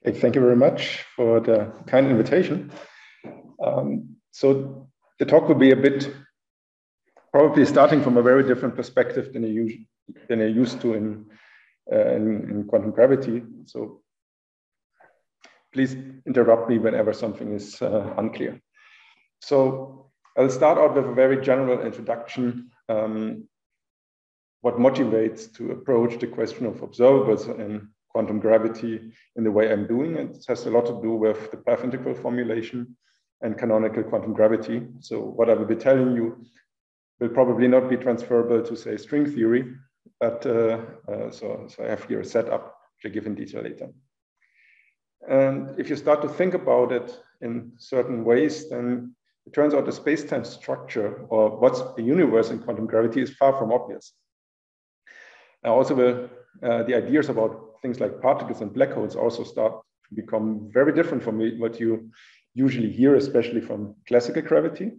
Okay, thank you very much for the kind invitation. So the talk will be a bit probably starting from a very different perspective than you're used to in quantum gravity. So please interrupt me whenever something is unclear. So I'll start out with a very general introduction. What motivates to approach the question of observables in quantum gravity in the way I'm doing it. It has a lot to do with the path integral formulation and canonical quantum gravity. So what I will be telling you will probably not be transferable to, say, string theory, but so I have here a setup, which I give in detail later. And if you start to think about it in certain ways, then it turns out the space-time structure or what's a universe in quantum gravity is far from obvious. I also will, the ideas about things like particles and black holes also start to become very different from what you usually hear, especially from classical gravity.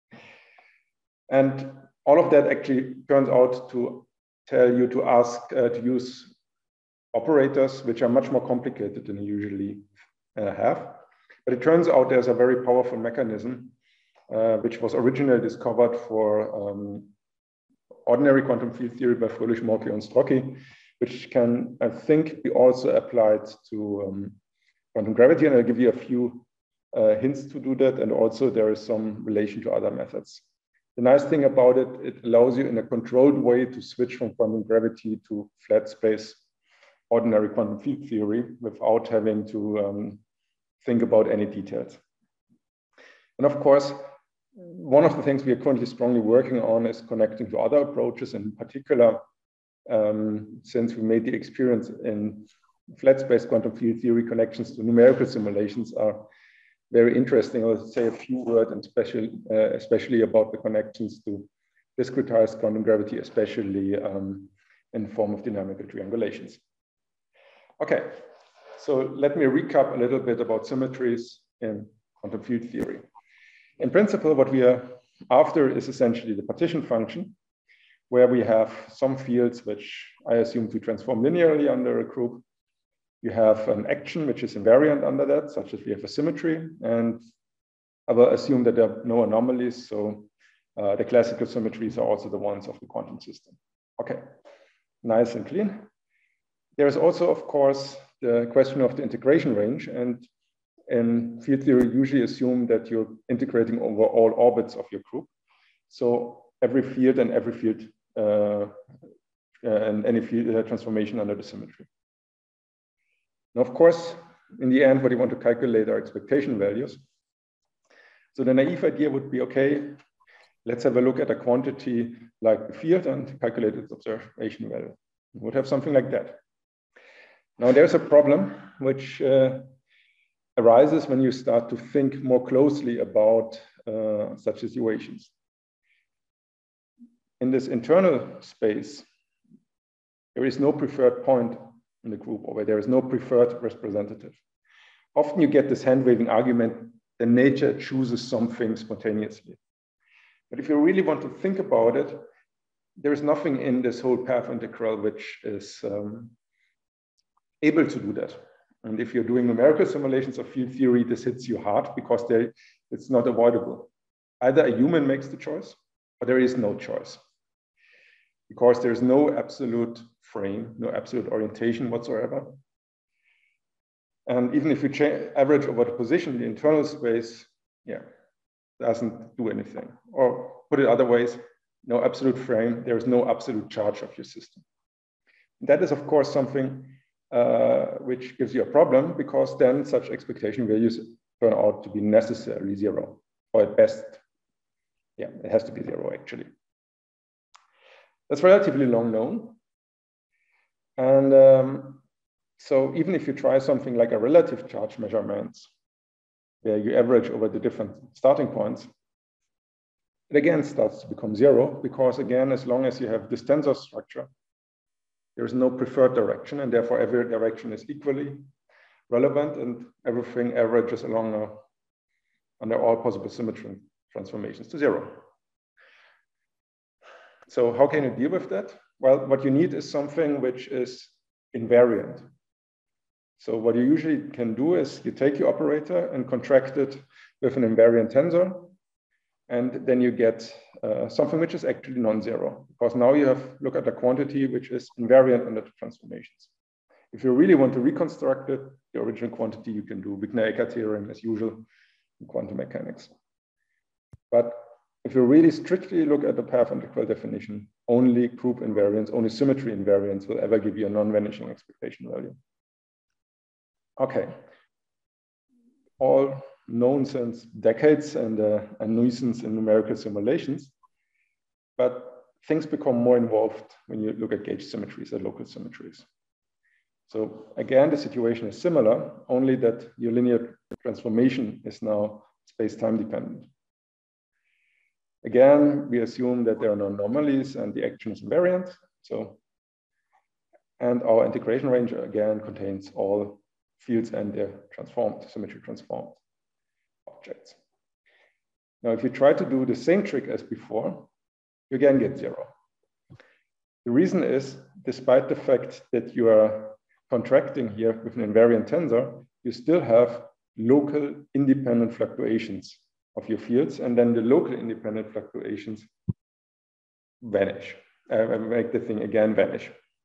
And all of that actually turns out to tell you to ask to use operators, which are much more complicated than you usually have. But it turns out there's a very powerful mechanism, which was originally discovered for ordinary quantum field theory by Fröhlich, Morkley, and Strocki, which can, I think, be also applied to quantum gravity. And I'll give you a few hints to do that. And also there is some relation to other methods. The nice thing about it, it allows you in a controlled way to switch from quantum gravity to flat space ordinary quantum field theory without having to think about any details. And of course, one of the things we are currently strongly working on is connecting to other approaches, and in particular, since we made the experience in flat space quantum field theory, connections to numerical simulations are very interesting. I'll say a few words, and especially about the connections to discretized quantum gravity, especially in form of dynamical triangulations. Okay, so let me recap a little bit about symmetries in quantum field theory. In principle, what we are after is essentially the partition function, where we have some fields which I assume to transform linearly under a group. You have an action which is invariant under that, such as we have a symmetry, and I will assume that there are no anomalies, so the classical symmetries are also the ones of the quantum system. Okay, nice and clean. There is also, of course, the question of the integration range, and in field theory, you usually assume that you're integrating over all orbits of your group. So every field and every field and any field transformation under the symmetry. Now, of course, in the end, what you want to calculate are expectation values. So the naive idea would be, okay, let's have a look at a quantity like the field and calculate its observation value. We would have something like that. Now, there's a problem which arises when you start to think more closely about such situations. In this internal space, there is no preferred point in the group, or there is no preferred representative. Often you get this hand-waving argument that nature chooses something spontaneously. But if you really want to think about it, there is nothing in this whole path integral which is able to do that. And if you're doing numerical simulations of field theory, this hits you hard because it's not avoidable. Either a human makes the choice, or there is no choice. Because there's no absolute frame, no absolute orientation whatsoever. And even if you average over the position, the internal space, doesn't do anything. Or put it other ways, no absolute frame, there is no absolute charge of your system. That is, of course, something which gives you a problem, because then such expectation values turn out to be necessarily zero, or at best, it has to be zero actually. That's relatively long known. And so even if you try something like a relative charge measurement, where you average over the different starting points, it again starts to become zero, because again, as long as you have this tensor structure, there is no preferred direction, and therefore every direction is equally relevant, and everything averages along under all possible symmetry transformations to zero. So how can you deal with that? Well, what you need is something which is invariant. So what you usually can do is you take your operator and contract it with an invariant tensor, and then you get something which is actually non-zero, because now you have look at a quantity which is invariant under the transformations. If you really want to reconstruct it, the original quantity you can do Wigner-Eckert theorem as usual in quantum mechanics. But if you really strictly look at the path integral definition, only group invariance, only symmetry invariance will ever give you a non-vanishing expectation value. Okay, all known since decades and a nuisance in numerical simulations, but things become more involved when you look at gauge symmetries and local symmetries. So again, the situation is similar, only that your linear transformation is now space-time dependent. Again, we assume that there are no anomalies and the action is invariant. And our integration range again contains all fields and their transformed, symmetry transformed objects. Now, if you try to do the same trick as before, you again get zero. The reason is, despite the fact that you are contracting here with an invariant tensor, you still have local independent fluctuations of your fields, and then the local independent fluctuations vanish, make the thing again vanish.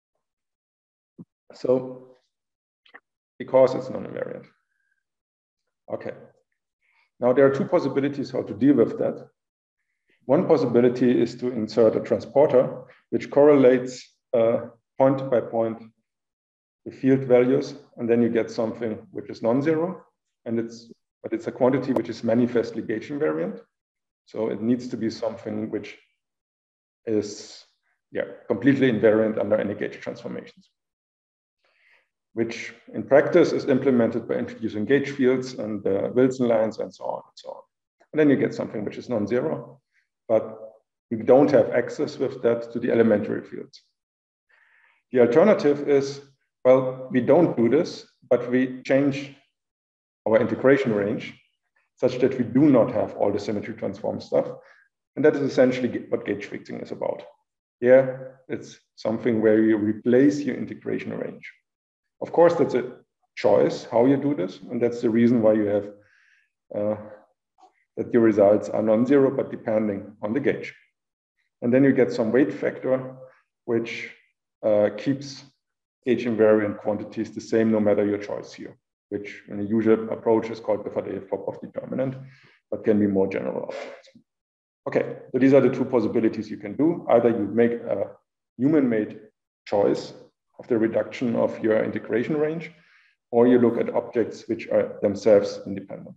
So, because it's non-invariant. Okay. Now there are two possibilities how to deal with that. One possibility is to insert a transporter which correlates point by point the field values, and then you get something which is non-zero, but it's a quantity which is manifestly gauge invariant. So it needs to be something which is completely invariant under any gauge transformations, which in practice is implemented by introducing gauge fields and Wilson lines and so on and so on. And then you get something which is non-zero, but you don't have access with that to the elementary fields. The alternative is, well, we don't do this, but we change our integration range such that we do not have all the symmetry transform stuff. And that is essentially what gauge fixing is about. Here, it's something where you replace your integration range. Of course, that's a choice how you do this. And that's the reason why you have that your results are non-zero, but depending on the gauge. And then you get some weight factor, which keeps gauge invariant quantities the same no matter your choice here, which in a usual approach is called the Faddeev-Popov determinant, but can be more general. Okay, so these are the two possibilities you can do. Either you make a human-made choice of the reduction of your integration range, or you look at objects which are themselves independent.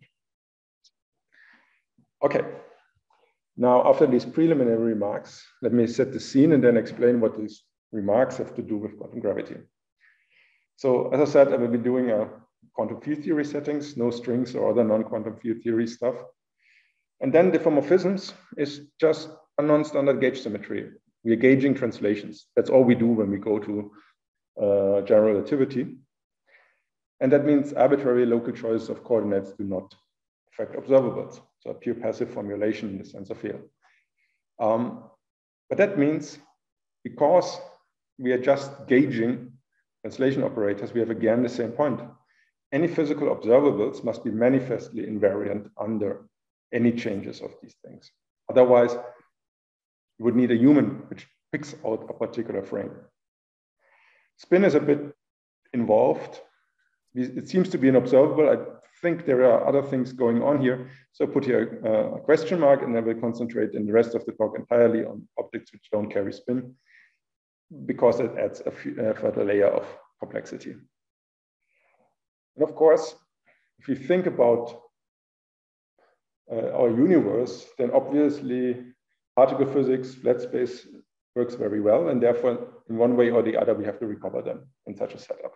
Okay, now after these preliminary remarks, let me set the scene and then explain what these remarks have to do with quantum gravity. So as I said, I will be doing a quantum field theory settings, no strings or other non-quantum field theory stuff. And then diffeomorphisms is just a non-standard gauge symmetry. We are gauging translations. That's all we do when we go to general relativity. And that means arbitrary local choices of coordinates do not affect observables. So a pure passive formulation in the sense of field. But that means because we are just gauging translation operators, we have again the same point. Any physical observables must be manifestly invariant under any changes of these things. Otherwise, you would need a human which picks out a particular frame. Spin is a bit involved. It seems to be an observable. I think there are other things going on here. So I put here a question mark, and I will concentrate in the rest of the talk entirely on objects which don't carry spin, because it adds a further layer of complexity. And of course, if you think about our universe, then obviously particle physics, flat space works very well, and therefore in one way or the other, we have to recover them in such a setup.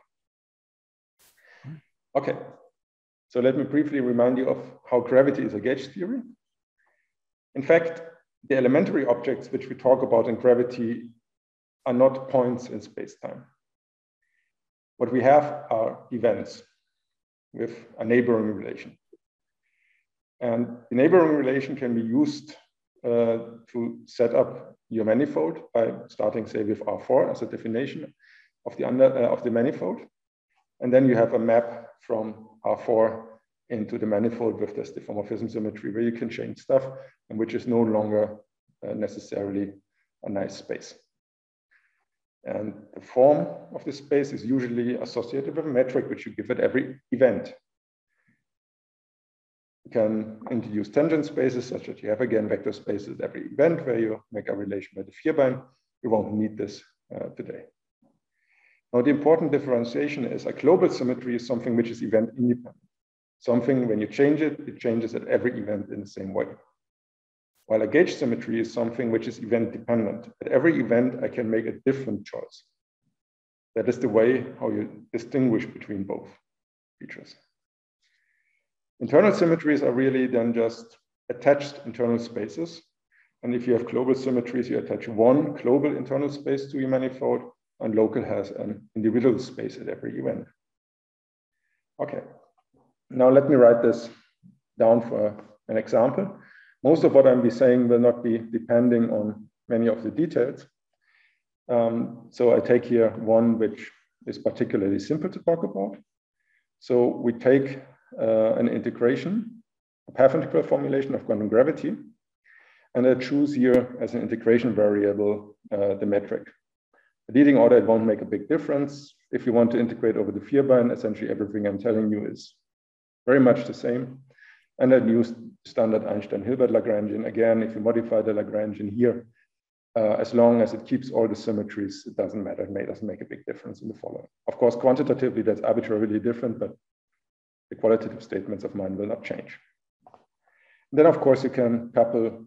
Okay, so let me briefly remind you of how gravity is a gauge theory. In fact, the elementary objects which we talk about in gravity are not points in space-time. What we have are events with a neighboring relation. And the neighboring relation can be used to set up your manifold by starting, say, with R4 as a definition of the manifold. And then you have a map from R4 into the manifold with this diffeomorphism symmetry where you can change stuff and which is no longer necessarily a nice space. And the form of the space is usually associated with a metric which you give at every event. You can introduce tangent spaces such that you have again vector spaces at every event where you make a relation by the Vierbein. We won't need this today. Now the important differentiation is a global symmetry is something which is event independent. Something when you change it, it changes at every event in the same way. While a gauge symmetry is something which is event dependent. At every event, I can make a different choice. That is the way how you distinguish between both features. Internal symmetries are really then just attached internal spaces. And if you have global symmetries, you attach one global internal space to your manifold, and local has an individual space at every event. Okay, now let me write this down for an example. Most of what I'll be saying will not be depending on many of the details. So I take here one which is particularly simple to talk about. So we take an integration, a path integral formulation of quantum gravity, and I choose here as an integration variable the metric. The leading order, it won't make a big difference. If you want to integrate over the Vierbein, essentially everything I'm telling you is very much the same. And I'd use standard Einstein-Hilbert Lagrangian. Again, if you modify the Lagrangian here, as long as it keeps all the symmetries, it doesn't matter. It doesn't make a big difference in the following. Of course, quantitatively, that's arbitrarily different, but the qualitative statements of mine will not change. Then, of course, you can couple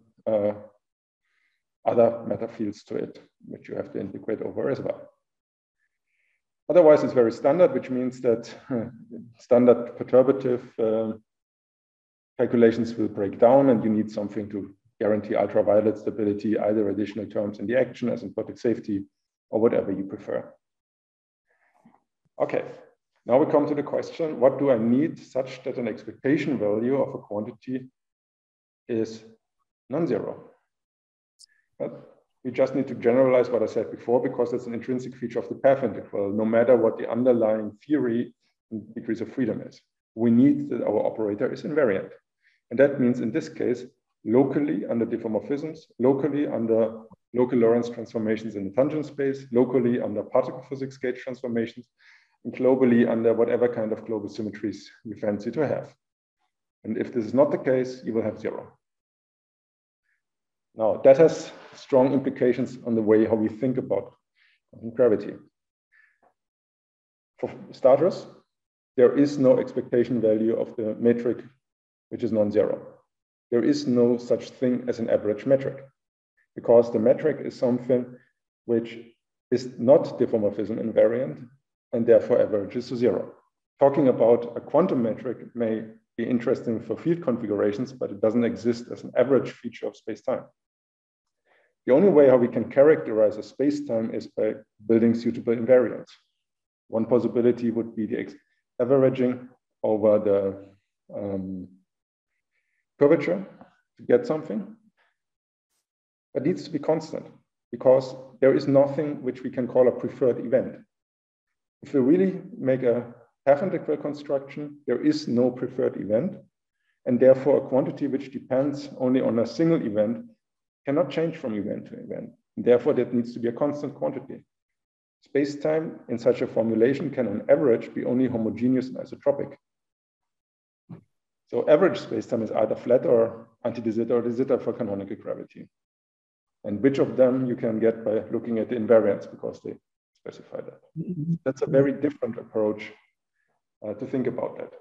other matter fields to it, which you have to integrate over as well. Otherwise, it's very standard, which means that standard perturbative calculations will break down and you need something to guarantee ultraviolet stability, either additional terms in the action as asymptotic safety or whatever you prefer. Okay, now we come to the question, what do I need such that an expectation value of a quantity is non-zero? But we just need to generalize what I said before because it's an intrinsic feature of the path integral, no matter what the underlying theory and degrees of freedom is. We need that our operator is invariant. And that means in this case, locally under diffeomorphisms, locally under local Lorentz transformations in the tangent space, locally under particle physics gauge transformations, and globally under whatever kind of global symmetries you fancy to have. And if this is not the case, you will have zero. Now, that has strong implications on the way how we think about gravity. For starters, there is no expectation value of the metric which is non-zero. There is no such thing as an average metric because the metric is something which is not diffeomorphism invariant and therefore averages to zero. Talking about a quantum metric may be interesting for field configurations, but it doesn't exist as an average feature of space-time. The only way how we can characterize a space-time is by building suitable invariants. One possibility would be the averaging over the curvature to get something. It needs to be constant because there is nothing which we can call a preferred event. If we really make a path integral construction, there is no preferred event, and therefore a quantity which depends only on a single event cannot change from event to event. And therefore, that needs to be a constant quantity. Space-time in such a formulation can on average be only homogeneous and isotropic. So average space-time is either flat or anti-de Sitter or de Sitter for canonical gravity. And which of them you can get by looking at the invariants because they specify that. That's a very different approach to think about that.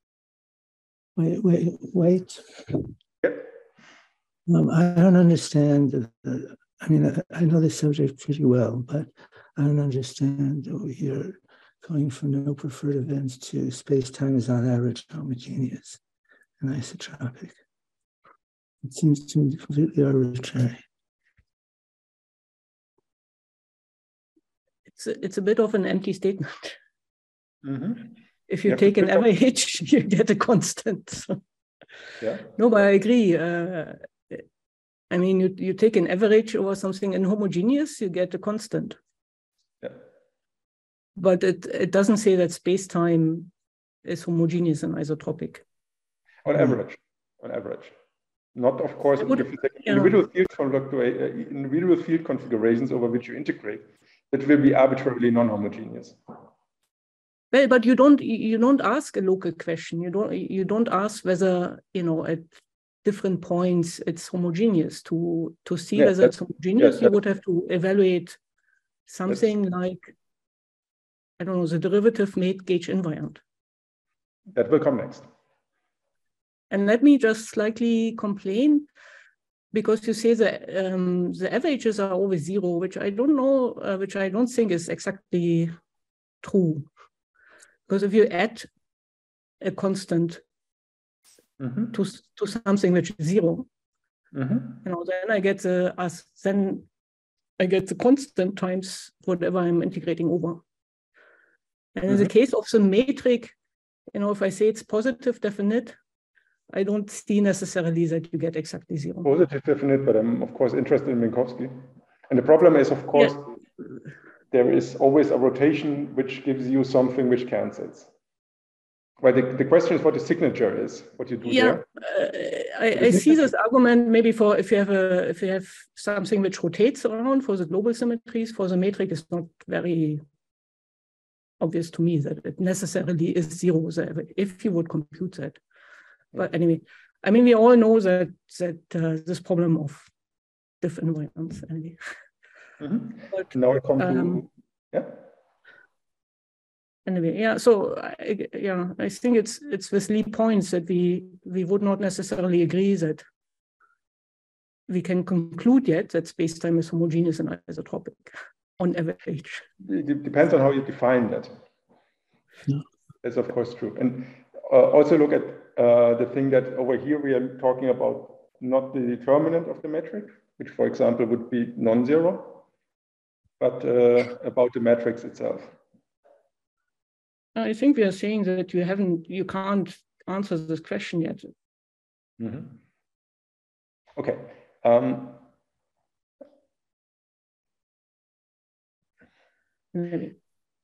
Wait. Yep. I don't understand. I mean, I know the subject pretty well, but I don't understand. You're going from no preferred events to space-time is on average homogeneous and isotropic. It seems to me completely arbitrary. It's a bit of an empty statement. Mm-hmm. If you take an average, you get a constant. So. Yeah. No, but I agree. I mean, you take an average over something inhomogeneous, you get a constant. Yeah. but it doesn't say that space-time is homogeneous and isotropic. On average, not of course if you take individual field configurations over which you integrate, that will be arbitrarily non-homogeneous. Well, but you don't ask a local question. You don't ask whether at different points it's homogeneous. To see whether it's homogeneous, you would have to evaluate something like, I don't know, the derivative mate gauge invariant. That will come next. And let me just slightly complain, because you say the averages are always zero, which I don't know, which I don't think is exactly true. Because if you add a constant to something which is zero, then I get the constant times whatever I'm integrating over. And in the case of the metric, if I say it's positive definite, I don't see necessarily that you get exactly zero. Positive definite, but I'm of course interested in Minkowski. And the problem is, of course, there is always a rotation which gives you something which cancels. Well, the question is what the signature is, what you do there. I see this argument maybe for if you have something which rotates around for the global symmetries. For the metric, it's not very obvious to me that it necessarily is zero if you would compute that. But anyway, I mean, we all know that this problem of diff invariance. Anyway. But, now I come to Anyway, so I think it's with Lee points that we would not necessarily agree that we can conclude yet that space-time is homogeneous and isotropic on average. It depends on how you define that. That's of course true. And also look at the thing that over here we are talking about not the determinant of the metric, which for example would be non-zero, but about the matrix itself. I think we are saying that you can't answer this question yet. Okay. Maybe.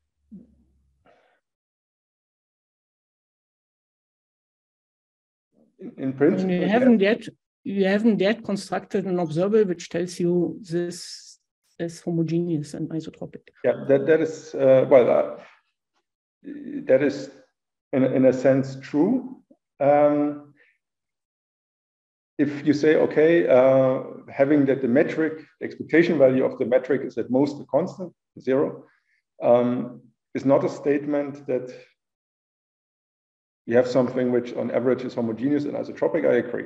In principle, you haven't yet constructed an observer which tells you this is homogeneous and isotropic. Yeah, that is that is in a sense true. If you say, okay, having that the metric, the expectation value of the metric is at most a constant, zero, is not a statement that you have something which on average is homogeneous and isotropic. I agree.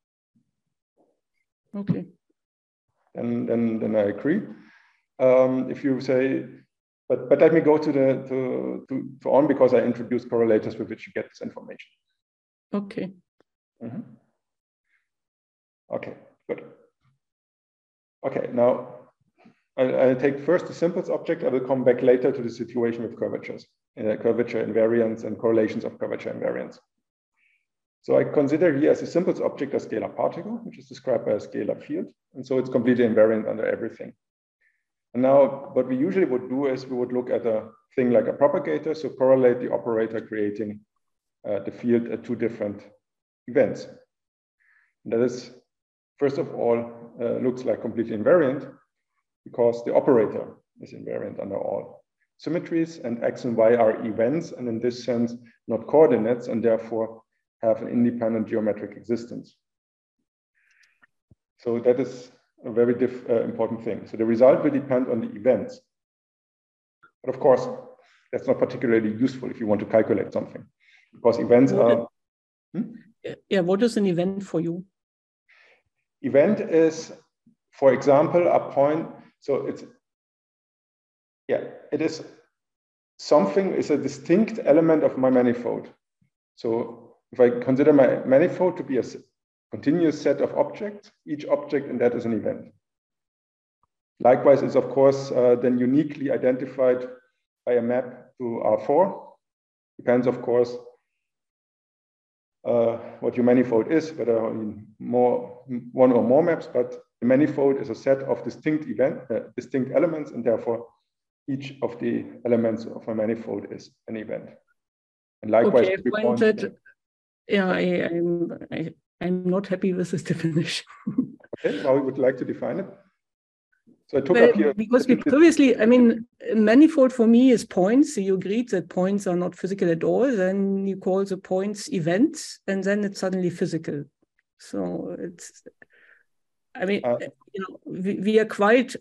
Okay. Then I agree. If you say, but let me go to on, because I introduced correlators with which you get this information. Okay. Okay, good. Okay, now I'll take first the simplest object. I will come back later to the situation with curvatures, curvature invariance and correlations of curvature invariance. So I consider here as a simplest object a scalar particle, which is described by a scalar field. And so it's completely invariant under everything. And now what we usually would do is we would look at a thing like a propagator, so correlate the operator creating the field at two different events. And that is, first of all, looks like completely invariant because the operator is invariant under all symmetries, and x and y are events, and in this sense, not coordinates, and therefore have an independent geometric existence. So that is a very important thing. So the result will depend on the events. But of course, that's not particularly useful if you want to calculate something, because events are... Yeah, what is an event for you? Event is, for example, a point. So it's, it is something, is a distinct element of my manifold. So if I consider my manifold to be a continuous set of objects, each object in that is an event. Likewise, it's of course then uniquely identified by a map to R4. Depends, of course, what your manifold is, whether one or more maps, but the manifold is a set of distinct elements, and therefore each of the elements of a manifold is an event. And likewise, okay, I find that, yeah, I'm not happy with this definition. Okay, how you would like to define it? So I took Well, up here because we previously, I mean, manifold for me is points. So you agreed that points are not physical at all. Then you call the points events, and then it's suddenly physical. So it's, I mean, you know, we are quite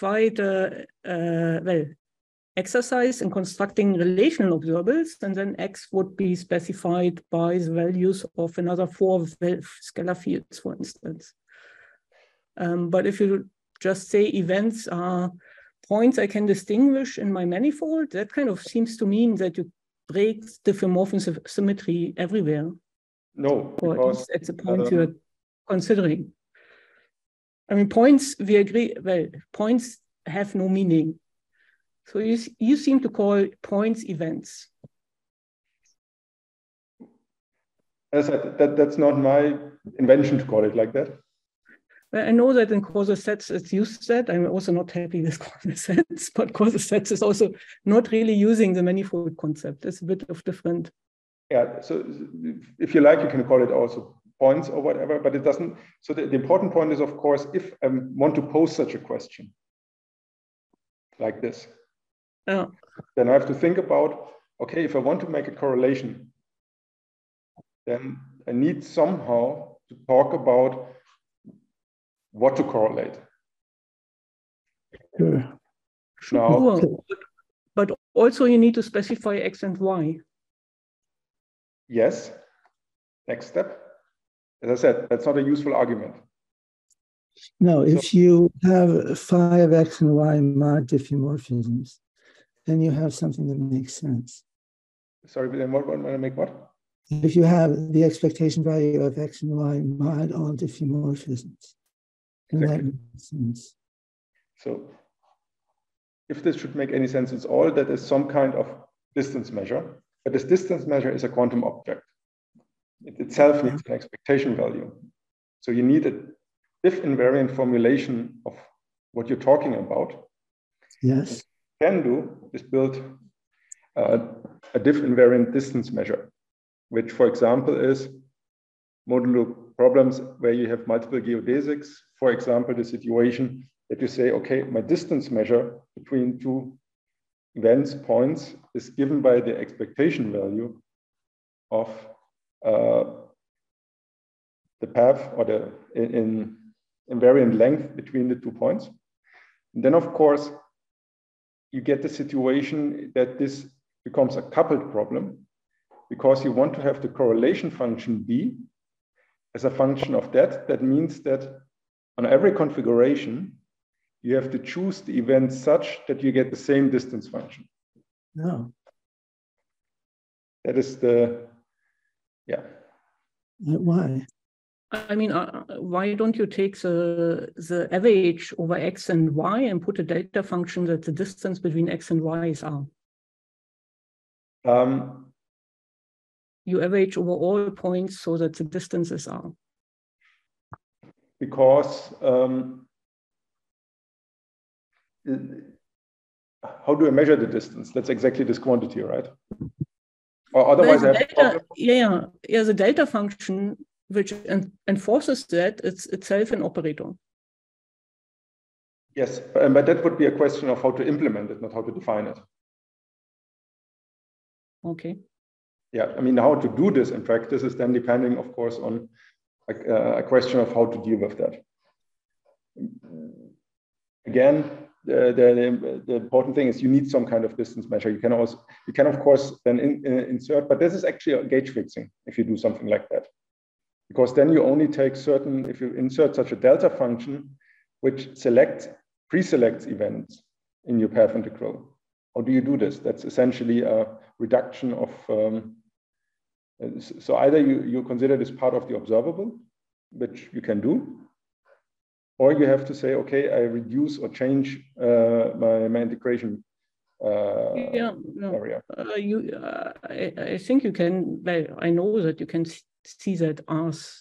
well exercise in constructing relational observables, and then X would be specified by the values of another 4 scalar fields, for instance. But if you just say events are points I can distinguish in my manifold, that kind of seems to mean that you break diffeomorphism symmetry everywhere. No, because it's a point you're considering. I mean, points, we agree, well, points have no meaning. So you seem to call points events. As I said, that's not my invention to call it like that. Well, I know that in causal sets it's used that. I'm also not happy with causal sets, but causal sets is also not really using the manifold concept. It's a bit of different. Yeah, so if you like, you can call it also points or whatever, but it doesn't. So the important point is, of course, if I want to pose such a question like this, then I have to think about, okay, if I want to make a correlation, then I need somehow to talk about what to correlate. Sure. Now, but also you need to specify X and Y. Yes. Next step. As I said, that's not a useful argument. No, if you have 5 X and Y mod diffeomorphisms, then you have something that makes sense. Sorry, but then what I make what? If you have the expectation value of X and Y mod all diffeomorphisms, then that makes sense. So if this should make any sense, it's all that is some kind of distance measure, but this distance measure is a quantum object. It itself needs an expectation value. So you need a diff invariant formulation of what you're talking about. Yes. What you can do is build a diff invariant distance measure, which, for example, is modulo problems where you have multiple geodesics. For example, the situation that you say, okay, my distance measure between 2 events points is given by the expectation value of the path or the invariant length between the 2 points. And then, of course, you get the situation that this becomes a coupled problem because you want to have the correlation function B as a function of that. That means that on every configuration, you have to choose the event such that you get the same distance function. No. That is the, yeah. Why? I mean, why don't you take the average over X and Y and put a delta function that the distance between X and Y is R? You average over all points so that the distance is R. Because how do I measure the distance? That's exactly this quantity, right? Or otherwise, I have the delta function which enforces that it's itself an operator. Yes, but that would be a question of how to implement it, not how to define it. Okay. Yeah, I mean, how to do this in practice is then depending, of course, on a question of how to deal with that. Again, the important thing is you need some kind of distance measure. You can of course then insert, but this is actually a gauge fixing if you do something like that, because then you only take certain, if you insert such a delta function, which pre-selects events in your path integral. How do you do this? That's essentially a reduction of, so either you consider this part of the observable, which you can do, or you have to say, okay, I reduce or change my integration area. I think you can, well, I know that you can see that as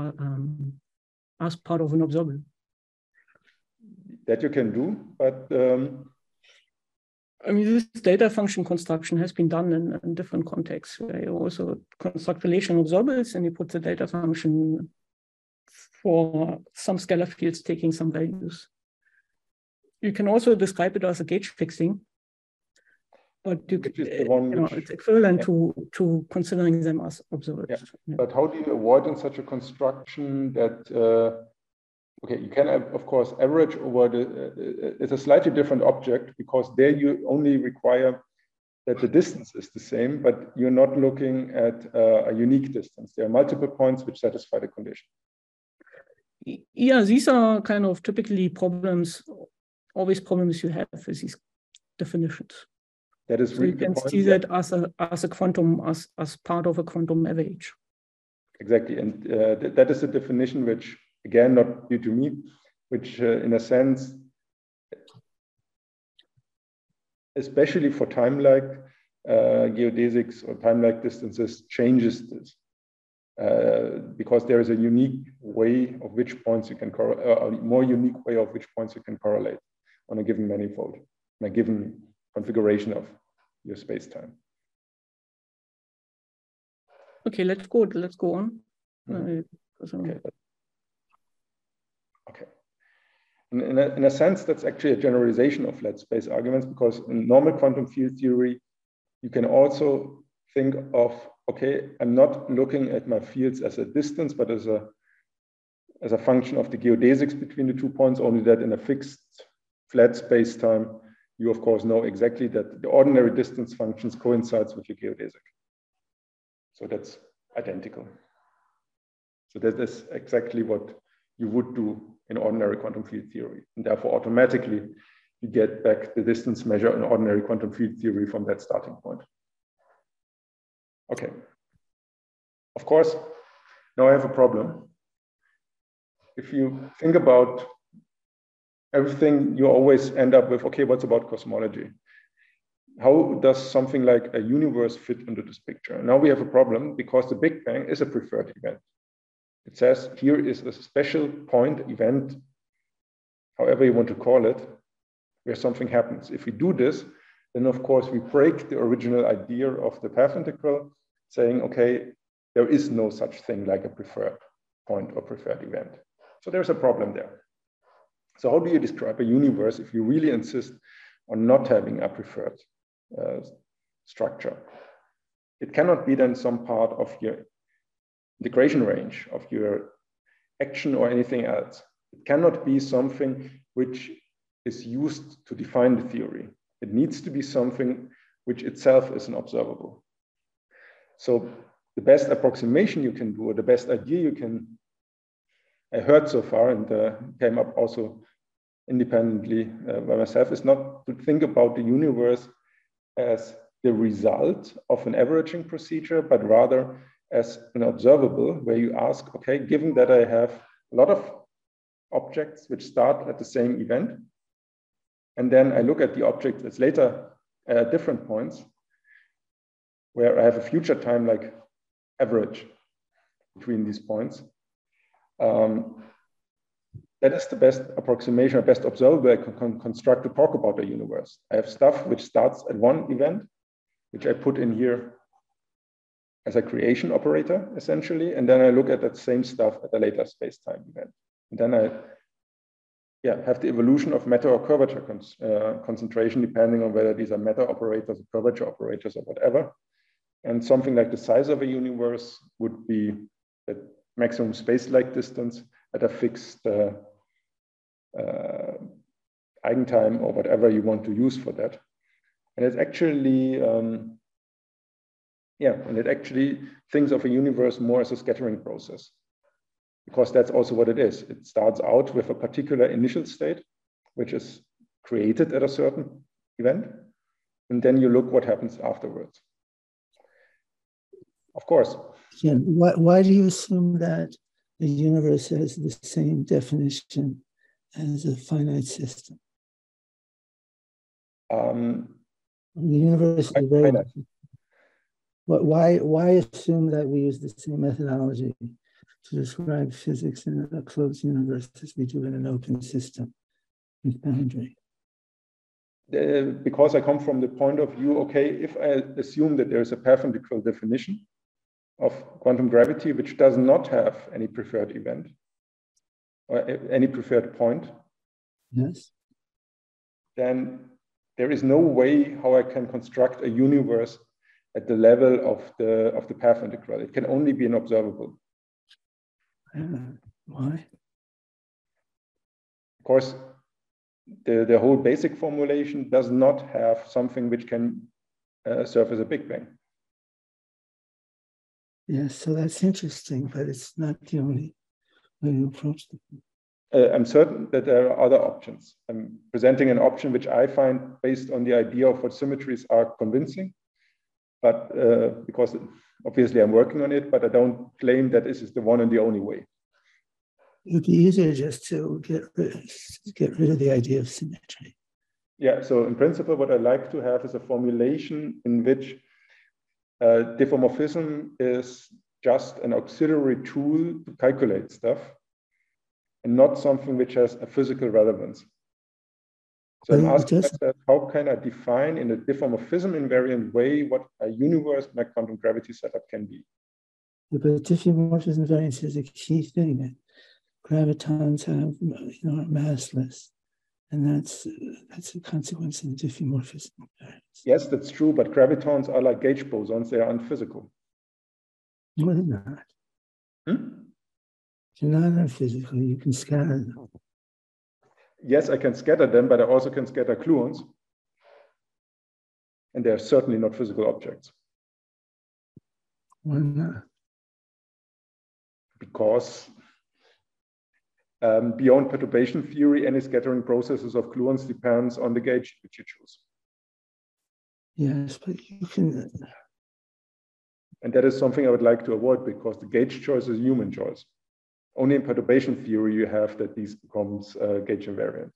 part of an observable. That you can do, but I mean, this data function construction has been done in different contexts, where you also construct relational observables and you put the data function for some scalar fields taking some values. You can also describe it as a gauge fixing, but it's equivalent to considering them as observables. Yeah. Yeah. But how do you avoid in such a construction that okay, you can, of course, average over it's a slightly different object, because there you only require that the distance is the same, but you're not looking at a unique distance. There are multiple points which satisfy the condition. Yeah, these are kind of typically problems, always problems you have with these definitions. That is really so you can see that as a quantum, as part of a quantum average. Exactly, and that is a definition which, again, not due to me, which in a sense, especially for time-like geodesics or time-like distances, changes this. Because there is a unique way of which points you can a more unique way of which points you can correlate on a given manifold, on a given configuration of your space-time. Okay, let's go on. Okay. Okay. In a sense, that's actually a generalization of flat space arguments, because in normal quantum field theory, you can also think of, okay, I'm not looking at my fields as a distance, but as a function of the geodesics between the 2 points, only that in a fixed flat space-time, you of course know exactly that the ordinary distance functions coincides with your geodesic. So that's identical. So that is exactly what you would do in ordinary quantum field theory. And therefore, automatically, you get back the distance measure in ordinary quantum field theory from that starting point. Okay. Of course, now I have a problem. If you think about everything, you always end up with, okay, what's about cosmology? How does something like a universe fit into this picture? Now we have a problem, because the Big Bang is a preferred event. It says here is a special point event, however you want to call it, where something happens. If we do this, then of course we break the original idea of the path integral, saying, okay, there is no such thing like a preferred point or preferred event. So there's a problem there. So how do you describe a universe if you really insist on not having a preferred structure? It cannot be then some part of your integration range, of your action or anything else. It cannot be something which is used to define the theory. It needs to be something which itself is an observable. So the best approximation you can do, or the best idea I heard so far, and came up also independently by myself, is not to think about the universe as the result of an averaging procedure, but rather as an observable, where you ask, okay, given that I have a lot of objects which start at the same event, and then I look at the objects at later different points, where I have a future time like average between these points. That is the best approximation, or best observable I can construct to talk about the universe. I have stuff which starts at one event, which I put in here as a creation operator, essentially, and then I look at that same stuff at a later space-time event. And then I have the evolution of matter or curvature concentration, depending on whether these are matter operators or curvature operators or whatever. And something like the size of a universe would be the maximum space-like distance at a fixed eigentime or whatever you want to use for that. And it's actually, and it actually thinks of a universe more as a scattering process, because that's also what it is. It starts out with a particular initial state, which is created at a certain event, and then you look what happens afterwards. Of course. Yeah, why do you assume that the universe has the same definition as a finite system? The universe is very. Why assume that we use the same methodology to describe physics in a closed universe as we do in an open system in boundary? because I come from the point of view, okay, if I assume that there is a path integral definition of quantum gravity, which does not have any preferred event or any preferred point, yes, then there is no way how I can construct a universe at the level of the path integral. It can only be an observable. Why? Of course, the whole basic formulation does not have something which can serve as a Big Bang. Yes, so that's interesting, but it's not the only way to approach it. I'm certain that there are other options. I'm presenting an option which I find based on the idea of what symmetries are convincing, but because obviously I'm working on it, but I don't claim that this is the one and the only way. It would be easier just to get rid of the idea of symmetry. Yeah, so in principle, what I like to have is a formulation in which diffeomorphism is just an auxiliary tool to calculate stuff and not something which has a physical relevance. So I'm asking myself, how can I define in a diffeomorphism invariant way what a universe my quantum gravity setup can be? But diffeomorphism invariance is a key thing. Gravitons have, are massless, and that's a consequence of the diffeomorphism invariance. Yes, that's true, but gravitons are like gauge bosons; they are unphysical. No, they're not. They're not unphysical. You can scatter them. Yes, I can scatter them, but I also can scatter gluons, and they are certainly not physical objects. Why not? Because beyond perturbation theory, any scattering processes of gluons depends on the gauge which you choose. Yes, but you can. And that is something I would like to avoid because the gauge choice is human choice. Only in perturbation theory you have that these becomes gauge invariant.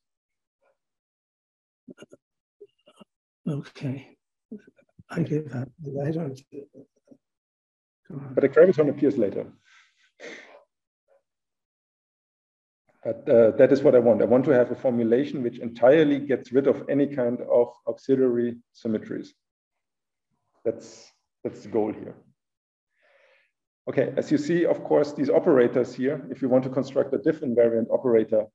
Okay, I give up. I don't. But the graviton appears later. But that is what I want. I want to have a formulation which entirely gets rid of any kind of auxiliary symmetries. That's the goal here. Okay, as you see, of course, these operators here, if you want to construct a diff invariant operator,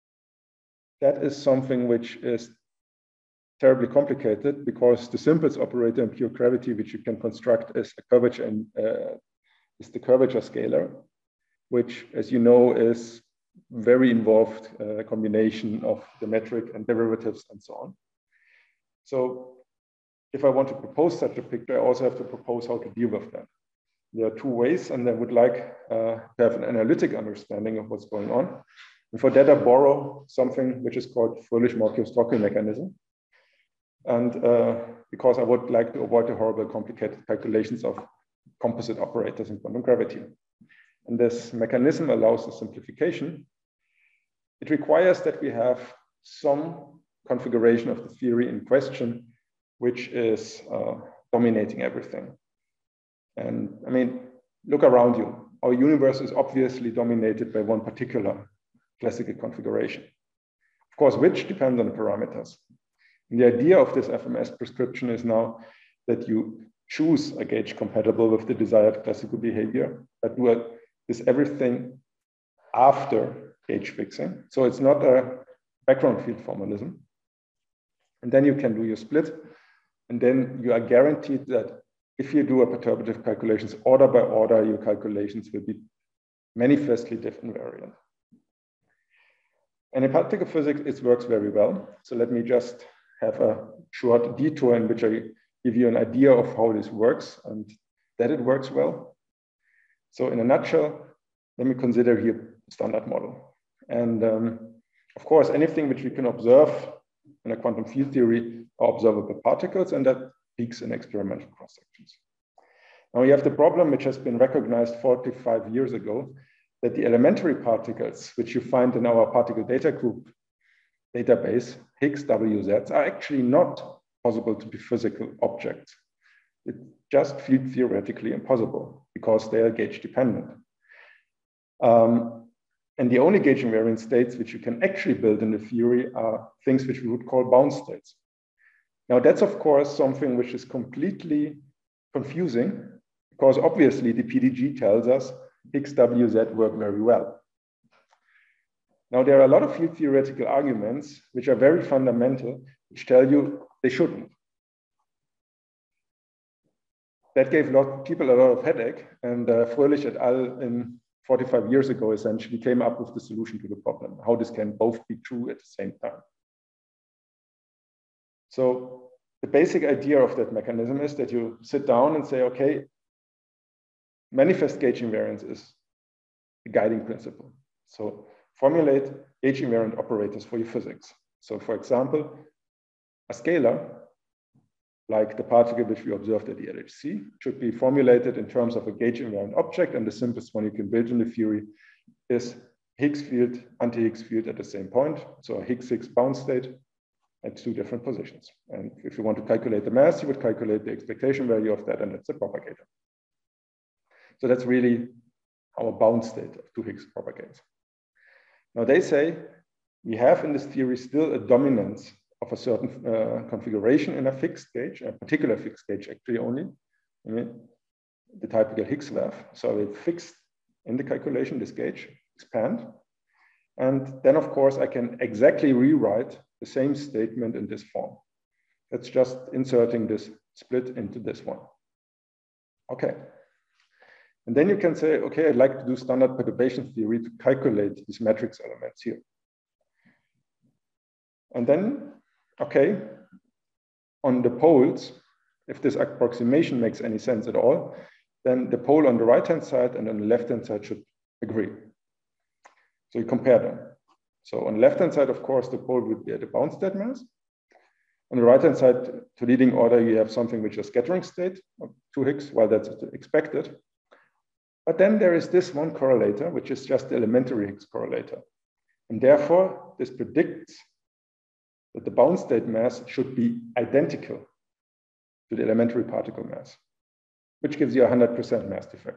that is something which is terribly complicated because the simplest operator in pure gravity, which you can construct is a curvature and is the curvature scalar, which, as you know, is very involved combination of the metric and derivatives and so on. So if I want to propose such a picture, I also have to propose how to deal with that. There are two ways, and I would like to have an analytic understanding of what's going on. And for that, I borrow something which is called Fröhlich-Morkius-Stokkel mechanism. And because I would like to avoid the horrible complicated calculations of composite operators in quantum gravity. And this mechanism allows the simplification. It requires that we have some configuration of the theory in question, which is dominating everything. And I mean, look around you. Our universe is obviously dominated by one particular classical configuration. Of course, which depends on the parameters. And the idea of this FMS prescription is now that you choose a gauge compatible with the desired classical behavior, but do this everything after gauge fixing. So it's not a background field formalism. And then you can do your split. And then you are guaranteed that if you do a perturbative calculations order by order, your calculations will be manifestly diff invariant. And in particle physics, it works very well. So let me just have a short detour in which I give you an idea of how this works and that it works well. So in a nutshell, let me consider here the standard model. And of course, anything which we can observe in a quantum field theory are observable particles, and that peaks in experimental cross-sections. Now you have the problem which has been recognized 45 years ago, that the elementary particles, which you find in our particle data group database, Higgs WZs, are actually not possible to be physical objects. It's just field theoretically impossible because they are gauge dependent. And the only gauge invariant states which you can actually build in the theory are things which we would call bound states. Now that's of course something which is completely confusing, because obviously the PDG tells us Higgs WZ work very well. Now there are a lot of field theoretical arguments which are very fundamental, which tell you they shouldn't. That gave people a lot of headache, and Fröhlich et al. In 45 years ago essentially came up with the solution to the problem, how this can both be true at the same time. So the basic idea of that mechanism is that you sit down and say, okay, manifest gauge invariance is the guiding principle. So formulate gauge invariant operators for your physics. So for example, a scalar, like the particle which we observed at the LHC, should be formulated in terms of a gauge invariant object, and the simplest one you can build in the theory is Higgs field, anti-Higgs field at the same point. So a Higgs-Higgs bound state at two different positions. And if you want to calculate the mass, you would calculate the expectation value of that, and that's a propagator. So that's really our bound state of two Higgs propagates. Now they say we have in this theory still a dominance of a certain configuration in a fixed gauge, a particular fixed gauge actually only, the typical Higgs valve. So we fixed in the calculation this gauge, expand. And then of course I can exactly rewrite the same statement in this form. That's just inserting this split into this one. Okay. And then you can say, okay, I'd like to do standard perturbation theory to calculate these matrix elements here. And then, okay, on the poles, if this approximation makes any sense at all, then the pole on the right-hand side and on the left-hand side should agree. So you compare them. So on the left-hand side, of course, the pole would be at the bound state mass. On the right-hand side, to leading order, you have something which is scattering state of 2 Higgs, while that's expected. But then there is this one correlator, which is just the elementary Higgs correlator. And therefore, this predicts that the bound state mass should be identical to the elementary particle mass, which gives you a 100% mass defect.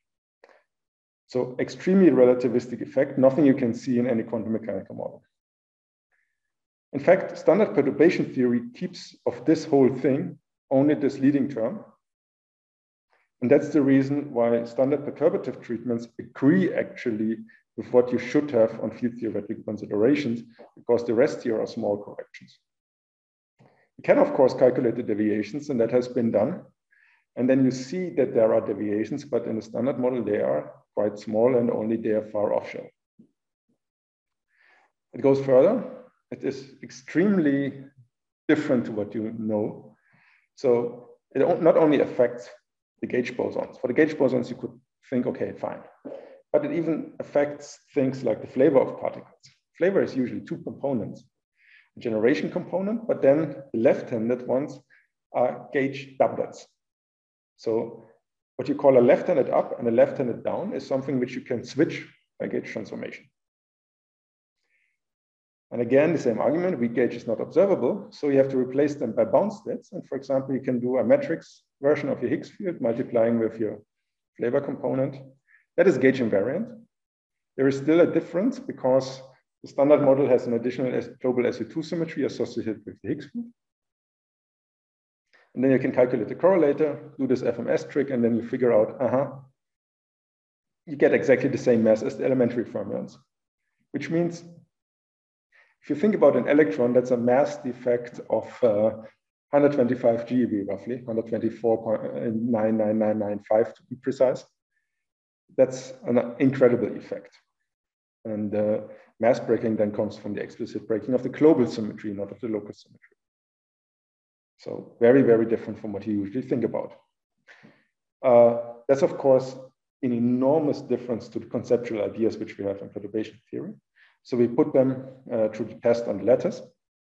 So extremely relativistic effect, nothing you can see in any quantum mechanical model. In fact, standard perturbation theory keeps of this whole thing only this leading term. And that's the reason why standard perturbative treatments agree actually with what you should have on field theoretical considerations, because the rest here are small corrections. You can, of course, calculate the deviations, and that has been done. And then you see that there are deviations, but in the standard model, they are quite small and only they are far offshore. It goes further. It is extremely different to what you know. So it not only affects the gauge bosons. For the gauge bosons, you could think, okay, fine. But it even affects things like the flavor of particles. Flavor is usually two components, a generation component, but then the left-handed ones are gauge doublets. So what you call a left-handed up and a left-handed down is something which you can switch by gauge transformation. And again, the same argument, weak gauge is not observable, so you have to replace them by bound states. And for example, you can do a matrix version of your Higgs field multiplying with your flavor component. That is gauge invariant. There is still a difference because the standard model has an additional global SU2 symmetry associated with the Higgs field. And then you can calculate the correlator, do this FMS trick, and then you figure out, you get exactly the same mass as the elementary fermions, which means if you think about an electron, that's a mass defect of 125 GeV roughly, 124.99995 to be precise. That's an incredible effect. And mass breaking then comes from the explicit breaking of the global symmetry, not of the local symmetry. So very, very different from what you usually think about. That's of course an enormous difference to the conceptual ideas which we have in perturbation theory. So we put them through the test on the lattice.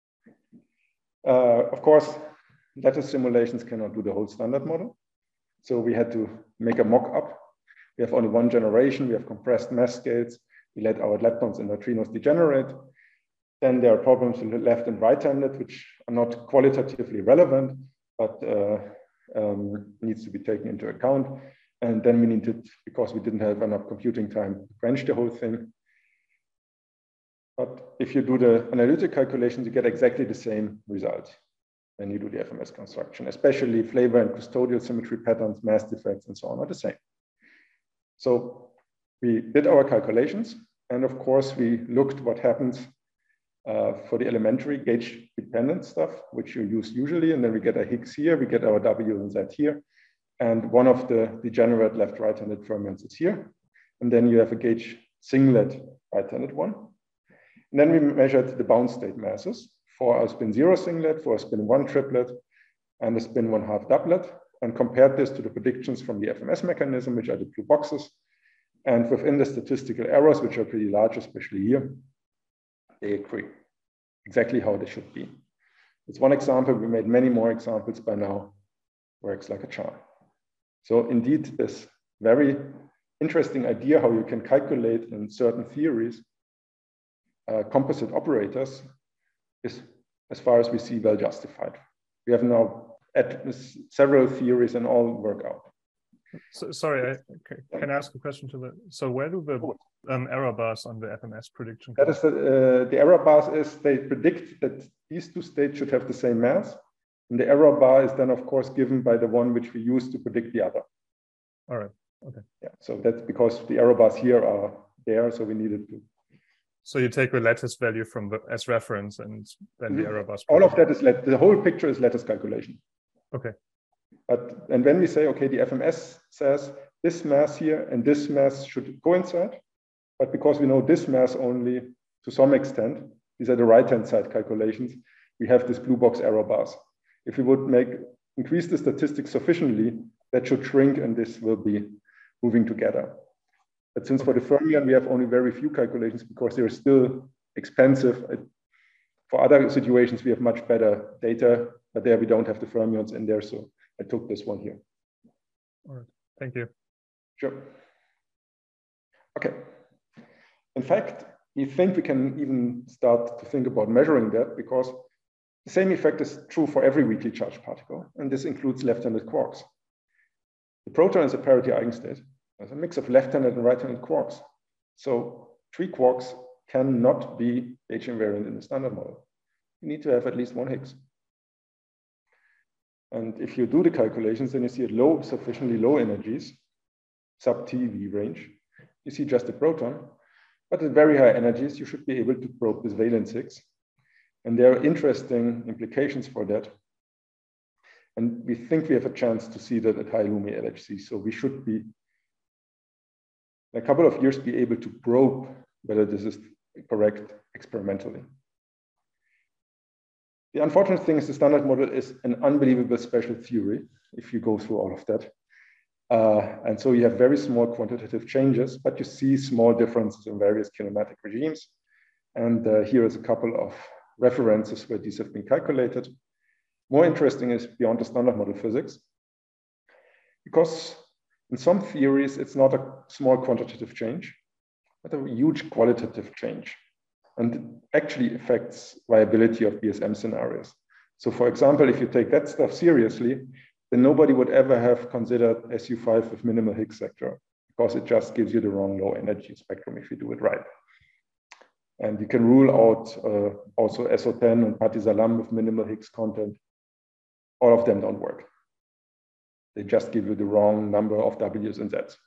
Of course, lattice simulations cannot do the whole standard model. So we had to make a mock-up. We have only one generation. We have compressed mass scales. We let our leptons and neutrinos degenerate. Then there are problems in the left and right-handed, which are not qualitatively relevant, but needs to be taken into account. And then we needed, because we didn't have enough computing time, to branch the whole thing. But if you do the analytic calculations, you get exactly the same result. when you do the FMS construction, especially flavor and custodial symmetry patterns, mass defects, and so on are the same. So we did our calculations, and of course we looked what happens for the elementary gauge dependent stuff, which you use usually, and then we get a Higgs here, we get our W and Z here, and one of the degenerate left-right-handed fermions is here, and then you have a gauge singlet right-handed one. And then we measured the bound state masses for a spin 0 singlet, for a spin 1 triplet, and a spin 1/2 doublet, and compared this to the predictions from the FMS mechanism, which are the blue boxes. And within the statistical errors, which are pretty large, especially here, they agree exactly how they should be. It's one example. We made many more examples by now. Works like a charm. So indeed, this very interesting idea how you can calculate in certain theories composite operators is, as far as we see, well justified. We have now several theories and all work out. So, sorry, can I ask a question to that? So where do the error bars on the FMS prediction come? That is the error bars is they predict that these two states should have the same mass. And the error bar is then, of course, given by the one which we use to predict the other. All right. Okay. Yeah. So that's because the error bars here are there, so we needed to. So you take the lattice value from as reference, and then the error bars. All of that is the whole picture is lattice calculation. Okay. And when we say, okay, the FMS says this mass here and this mass should coincide, but because we know this mass only to some extent, these are the right-hand side calculations, we have this blue box error bars. If we would increase the statistics sufficiently, that should shrink and this will be moving together. But since for the fermion, we have only very few calculations because they're still expensive. For other situations, we have much better data, but there we don't have the fermions in there. So I took this one here. All right, thank you. Sure. Okay. In fact, we think we can even start to think about measuring that because the same effect is true for every weakly charged particle, and this includes left-handed quarks. The proton is a parity eigenstate. There's a mix of left-handed and right-handed quarks. So 3 quarks cannot be H invariant in the standard model. You need to have at least 1 Higgs. And if you do the calculations, then you see at sufficiently low energies, sub-TeV range, you see just a proton. But at very high energies, you should be able to probe this valence Higgs. And there are interesting implications for that. And we think we have a chance to see that at high Lumi LHC. So we should be, in a couple of years, be able to probe whether this is correct experimentally. The unfortunate thing is the standard model is an unbelievable special theory if you go through all of that. And so you have very small quantitative changes, but you see small differences in various kinematic regimes. And here is a couple of references where these have been calculated. More interesting is beyond the standard model physics, because in some theories, it's not a small quantitative change, but a huge qualitative change. And it actually affects viability of BSM scenarios. So for example, if you take that stuff seriously, then nobody would ever have considered SU5 with minimal Higgs sector, because it just gives you the wrong low energy spectrum if you do it right. And you can rule out also SO10 and Pati-Salam with minimal Higgs content. All of them don't work. They just give you the wrong number of W's and Z's.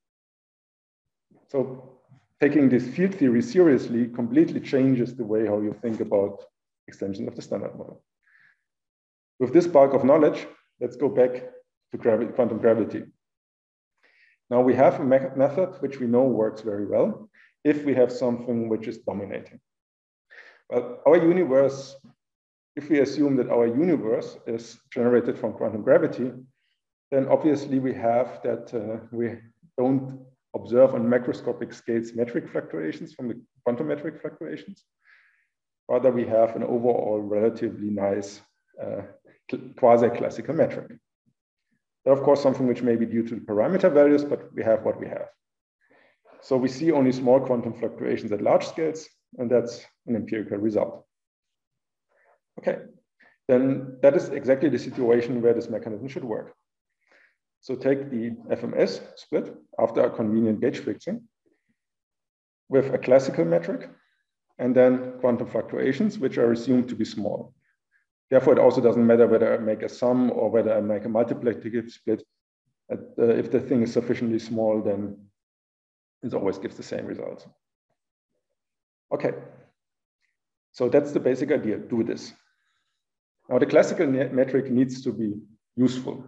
So taking this field theory seriously completely changes the way how you think about extension of the standard model. With this bulk of knowledge, let's go back to quantum gravity. Now we have a method which we know works very well if we have something which is dominating. Well, our universe, if we assume that our universe is generated from quantum gravity, then obviously we have that we don't observe on macroscopic scales metric fluctuations from the quantum metric fluctuations. Rather, we have an overall relatively nice quasi-classical metric. That, of course, something which may be due to the parameter values, but we have what we have. So we see only small quantum fluctuations at large scales, and that's an empirical result. Okay, then that is exactly the situation where this mechanism should work. So take the FMS split after a convenient gauge fixing with a classical metric, and then quantum fluctuations, which are assumed to be small. Therefore, it also doesn't matter whether I make a sum or whether I make a multiplicative split. If the thing is sufficiently small, then it always gives the same results. Okay, so that's the basic idea, do this. Now the classical metric needs to be useful.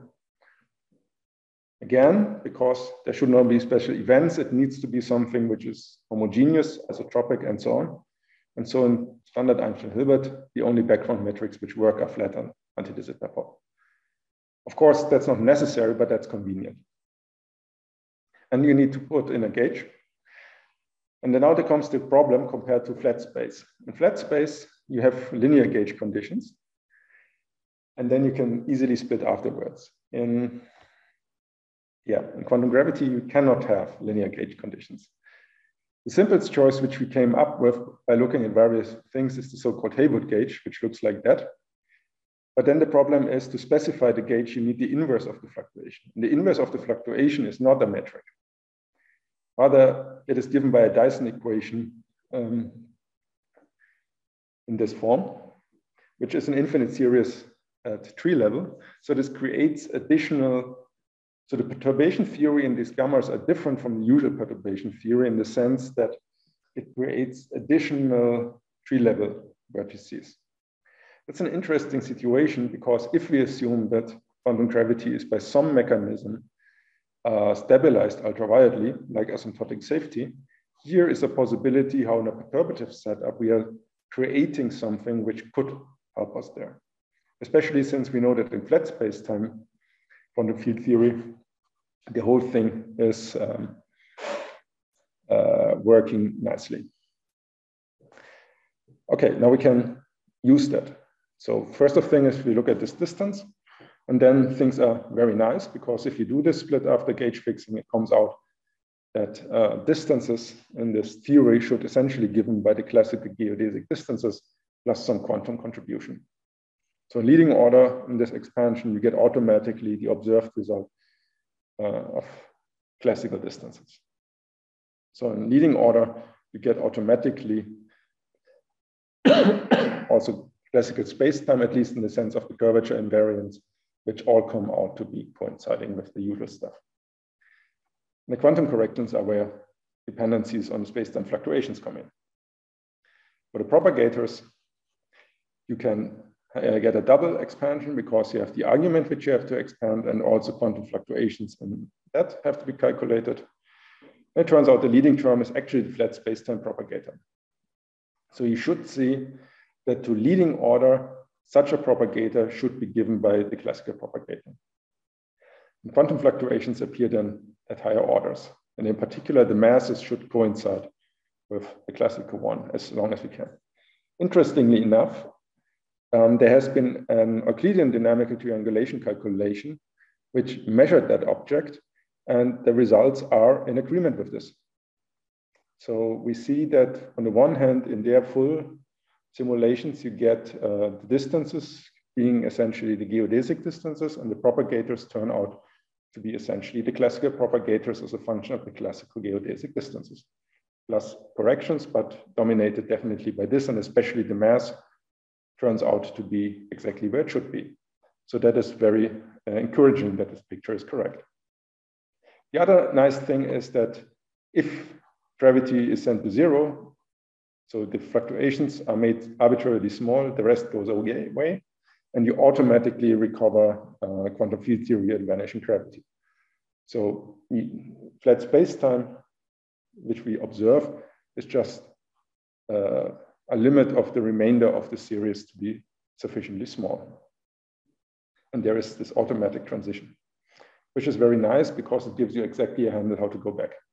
Again, because there should not be special events, it needs to be something which is homogeneous, isotropic, and so on. And so in standard Einstein-Hilbert, the only background metrics which work are flat and anti-de Sitter-Popp. Of course, that's not necessary, but that's convenient. And you need to put in a gauge. And then now there comes the problem compared to flat space. In flat space, you have linear gauge conditions. And then you can easily split afterwards. In quantum gravity, you cannot have linear gauge conditions. The simplest choice which we came up with by looking at various things is the so-called Haywood gauge, which looks like that. But then the problem is to specify the gauge, you need the inverse of the fluctuation. And the inverse of the fluctuation is not a metric. Rather, it is given by a Dyson equation in this form, which is an infinite series at tree level. So this creates additional, so the perturbation theory in these gammas are different from the usual perturbation theory in the sense that it creates additional tree level vertices. That's an interesting situation because if we assume that quantum gravity is by some mechanism stabilized ultravioletly, like asymptotic safety, here is a possibility how in a perturbative setup we are creating something which could help us there. Especially since we know that in flat space-time quantum field theory, the whole thing is working nicely. Okay, now we can use that. So first of thing is we look at this distance, and then things are very nice because if you do this split after gauge fixing, it comes out that distances in this theory should essentially be given by the classical geodesic distances plus some quantum contribution. So in leading order in this expansion, you get automatically the observed result of classical distances. So in leading order, you get automatically also classical space-time, at least in the sense of the curvature invariants, which all come out to be coinciding with the usual stuff. And the quantum corrections are where dependencies on space-time fluctuations come in. For the propagators, you can get a double expansion because you have the argument which you have to expand and also quantum fluctuations in that have to be calculated. And it turns out the leading term is actually the flat space-time propagator. So you should see that to leading order, such a propagator should be given by the classical propagator. And quantum fluctuations appear then at higher orders. And in particular, the masses should coincide with the classical one as long as we can. Interestingly enough, there has been an Euclidean dynamical triangulation calculation which measured that object, and the results are in agreement with this. So we see that on the one hand, in their full simulations, you get the distances being essentially the geodesic distances, and the propagators turn out to be essentially the classical propagators as a function of the classical geodesic distances, plus corrections, but dominated definitely by this, and especially the mass turns out to be exactly where it should be. So that is very encouraging that this picture is correct. The other nice thing is that if gravity is sent to zero, so the fluctuations are made arbitrarily small, the rest goes away, and you automatically recover quantum field theory at vanishing gravity. So flat space-time, which we observe, is just a limit of the remainder of the series to be sufficiently small. And there is this automatic transition, which is very nice because it gives you exactly a handle how to go back.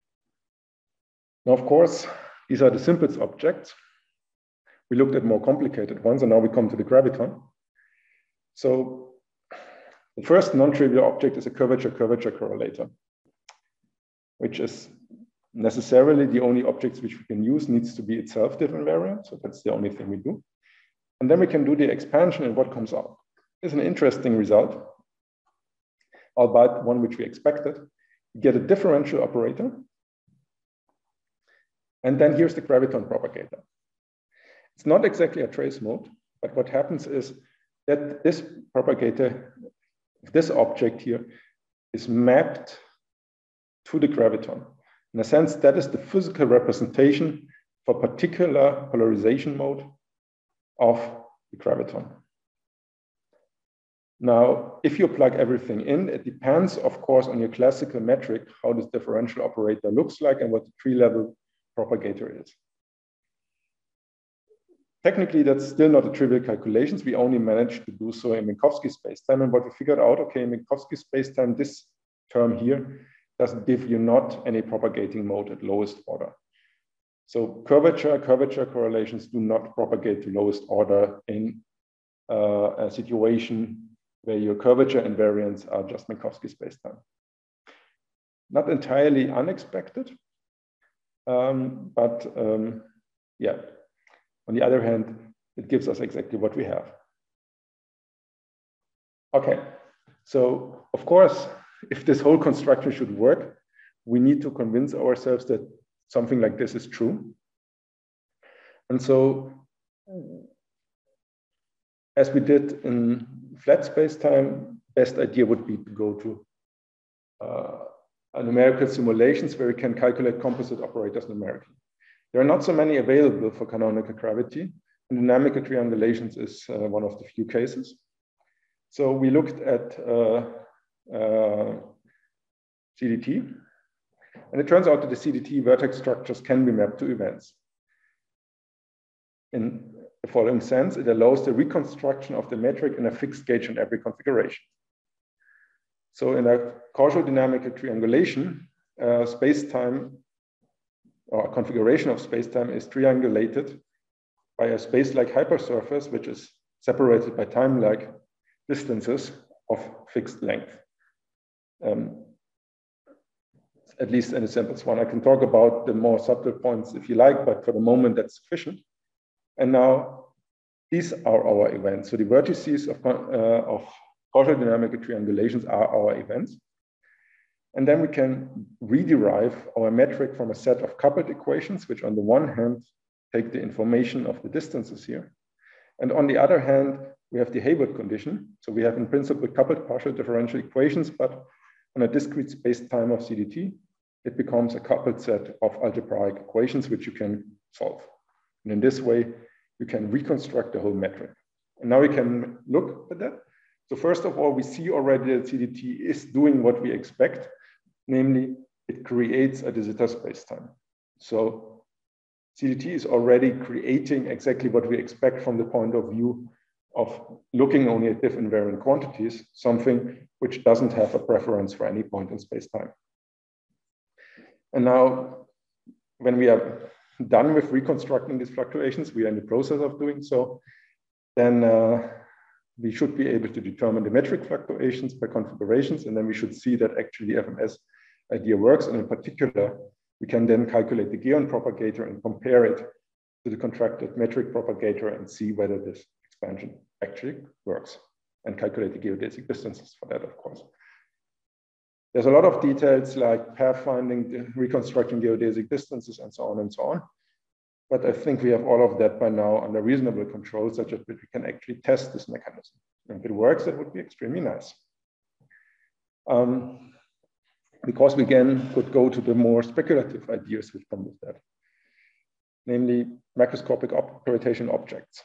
Now, of course, these are the simplest objects. We looked at more complicated ones, and now we come to the graviton. So the first non-trivial object is a curvature-curvature correlator, which is necessarily the only objects which we can use needs to be itself different variant. So that's the only thing we do. And then we can do the expansion and what comes out. It's an interesting result, albeit one which we expected. You get a differential operator. And then here's the graviton propagator. It's not exactly a trace mode, but what happens is that this propagator, this object here, is mapped to the graviton. In a sense, that is the physical representation for a particular polarization mode of the graviton. Now, if you plug everything in, it depends, of course, on your classical metric, how this differential operator looks like and what the tree-level propagator is. Technically, that's still not a trivial calculations. We only managed to do so in Minkowski spacetime. And what we figured out, okay, in Minkowski spacetime, this term here doesn't give you not any propagating mode at lowest order. So curvature correlations do not propagate to lowest order in a situation where your curvature invariants are just Minkowski spacetime. Not entirely unexpected, but yeah. On the other hand, it gives us exactly what we have. Okay, so of course, if this whole construction should work, we need to convince ourselves that something like this is true. And so, as we did in flat spacetime, best idea would be to go to numerical simulations where we can calculate composite operators numerically. There are not so many available for canonical gravity, and dynamical triangulations is one of the few cases. So we looked at CDT, and it turns out that the CDT vertex structures can be mapped to events. In the following sense, it allows the reconstruction of the metric in a fixed gauge in every configuration. So in a causal dynamical triangulation, spacetime or a configuration of spacetime is triangulated by a space-like hypersurface, which is separated by time-like distances of fixed length. At least in the simplest one. I can talk about the more subtle points if you like, but for the moment that's sufficient. And now these are our events. So the vertices of causal dynamical triangulations are our events. And then we can rederive our metric from a set of coupled equations, which on the one hand take the information of the distances here. And on the other hand, we have the Hayward condition. So we have in principle coupled partial differential equations, but on a discrete space-time of CDT, it becomes a coupled set of algebraic equations, which you can solve. And in this way, you can reconstruct the whole metric. And now we can look at that. So first of all, we see already that CDT is doing what we expect, namely it creates a de Sitter spacetime. So CDT is already creating exactly what we expect from the point of view of looking only at diff invariant quantities, something which doesn't have a preference for any point in spacetime. And now, when we are done with reconstructing these fluctuations, we are in the process of doing so, then we should be able to determine the metric fluctuations by configurations, and then we should see that actually the FMS idea works. And in particular, we can then calculate the Geon propagator and compare it to the contracted metric propagator and see whether this expansion actually works, and calculate the geodesic distances for that, of course. There's a lot of details like pathfinding, reconstructing geodesic distances, and so on and so on. But I think we have all of that by now under reasonable control, such that we can actually test this mechanism. And if it works, that would be extremely nice. Because we again could go to the more speculative ideas which come with that, namely macroscopic rotation objects.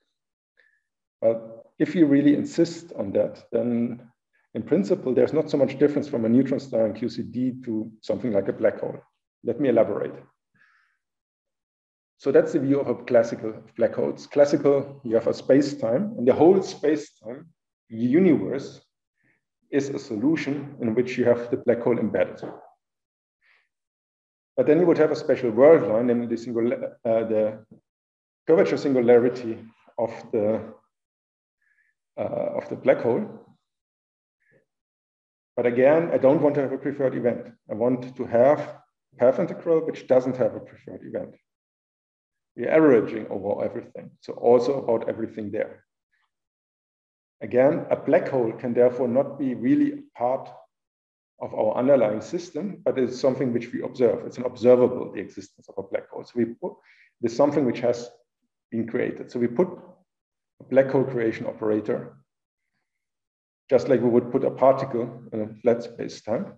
But if you really insist on that, then in principle, there's not so much difference from a neutron star in QCD to something like a black hole. Let me elaborate. So that's the view of a classical black holes. Classical, you have a space-time, and the whole space-time universe is a solution in which you have the black hole embedded. But then you would have a special world line, namely the curvature singularity of the black hole. But again, I don't want to have a preferred event. I want to have a path integral which doesn't have a preferred event. We're averaging over everything, so also about everything there. Again, a black hole can therefore not be really a part of our underlying system, but it's something which we observe. It's an observable, the existence of a black hole. So it's something which has been created. So we put a black hole creation operator, just like we would put a particle in a flat space-time,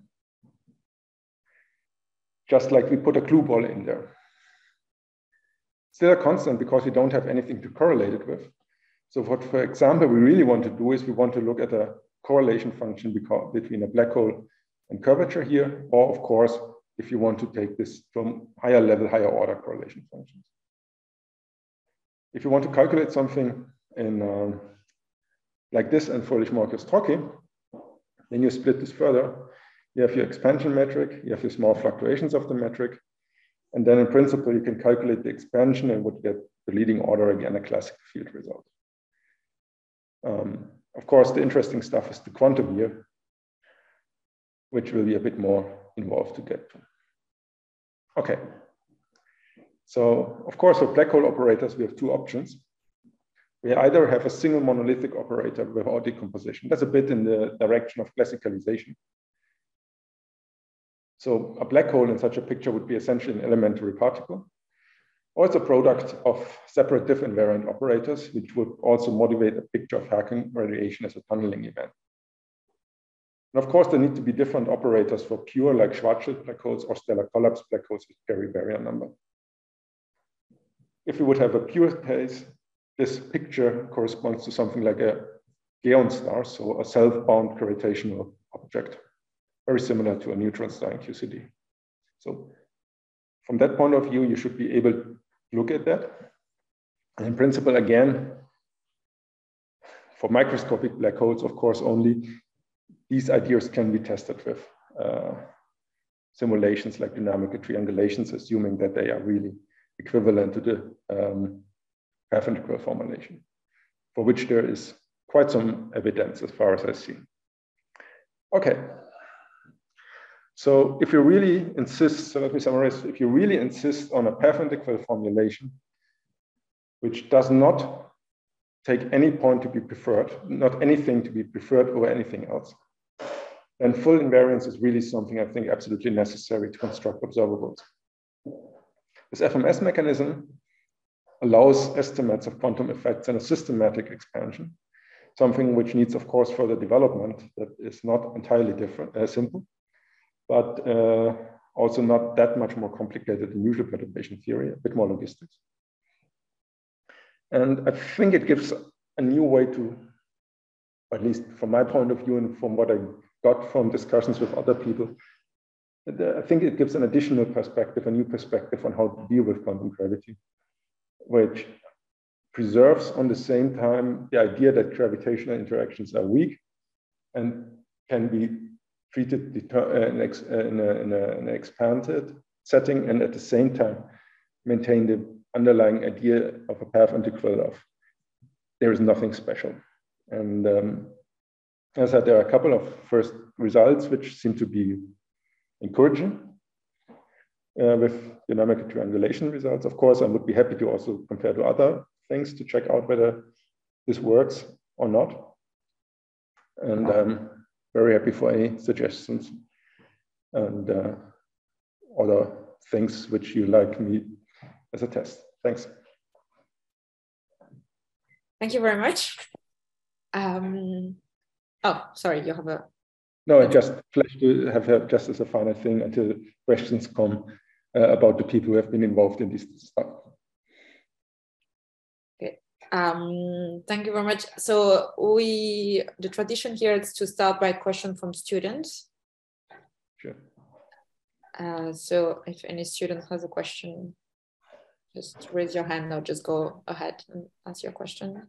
just like we put a glue ball in there. Still a constant because we don't have anything to correlate it with. So what, for example, we really want to do is we want to look at a correlation function between a black hole and curvature here, or of course, if you want to take this from higher level, higher order correlation functions. If you want to calculate something in like this and Fröhlich-Markus-Strocki, then you split this further. You have your expansion metric, you have your small fluctuations of the metric, and then in principle, you can calculate the expansion and would get the leading order, again, a classical field result. Of course, the interesting stuff is the quantum here, which will be a bit more involved to get to. Okay. So, of course, for black hole operators, we have two options. We either have a single monolithic operator without decomposition. That's a bit in the direction of classicalization. So a black hole in such a picture would be essentially an elementary particle, or it's a product of separate diff invariant operators, which would also motivate a picture of Herking radiation as a tunneling event. And of course, there need to be different operators for pure, like Schwarzschild black holes or stellar collapse black holes with Carry barrier number. If we would have a pure case, this picture corresponds to something like a Geon star, so a self-bound gravitational object, very similar to a neutron star in QCD. So from that point of view, you should be able to look at that. And in principle, again, for microscopic black holes, of course, only these ideas can be tested with simulations like dynamic triangulations, assuming that they are really equivalent to the path integral formulation, for which there is quite some evidence as far as I see. Okay. So if you really insist, so let me summarize, if you really insist on a path integral formulation, which does not take any point to be preferred, not anything to be preferred over anything else, then full invariance is really something I think absolutely necessary to construct observables. This FMS mechanism allows estimates of quantum effects and a systematic expansion, something which needs, of course, further development that is not entirely simple, but also not that much more complicated than usual perturbation theory, a bit more logistics. And I think it gives a new way to, at least from my point of view and from what I got from discussions with other people, I think it gives an additional perspective, a new perspective on how to deal with quantum gravity, which preserves on the same time the idea that gravitational interactions are weak and can be treated in an expanded setting, and at the same time maintain the underlying idea of a path integral of there is nothing special. And as I said, there are a couple of first results which seem to be encouraging with dynamic triangulation results. Of course, I would be happy to also compare to other things to check out whether this works or not. And I'm very happy for any suggestions and other things which you like me as a test. Thanks. Thank you very much. Oh, sorry, you have a... No, I just flashed to have just as a final thing until questions come about the people who have been involved in this stuff. Okay, thank you very much. So the tradition here is to start by a question from students. Sure. So if any student has a question, just raise your hand or just go ahead and ask your question.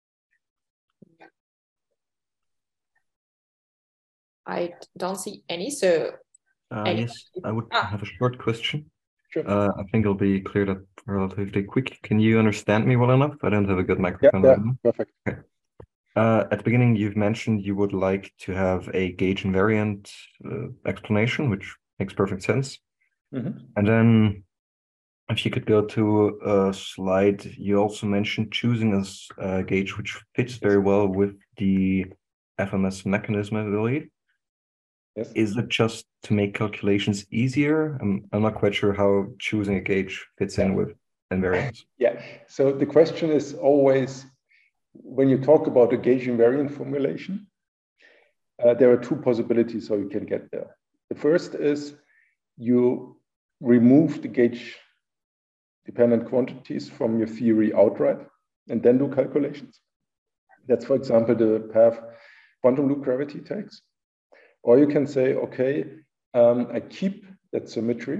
I don't see any, so... Yes, I would have a short question. Sure. I think it'll be cleared up relatively quick. Can you understand me well enough? I don't have a good microphone. Yeah, right now. Perfect. Okay. At the beginning, you've mentioned you would like to have a gauge invariant explanation, which makes perfect sense. Mm-hmm. And then if you could go to a slide, you also mentioned choosing a gauge which fits very well with the FMS mechanism, I believe. Yes. Is it just to make calculations easier? I'm not quite sure how choosing a gauge fits in with invariance. Yeah, so the question is always, when you talk about a gauge invariant formulation, there are two possibilities how you can get there. The first is you remove the gauge dependent quantities from your theory outright and then do calculations. That's, for example, the path quantum loop gravity takes. Or you can say, okay, I keep that symmetry,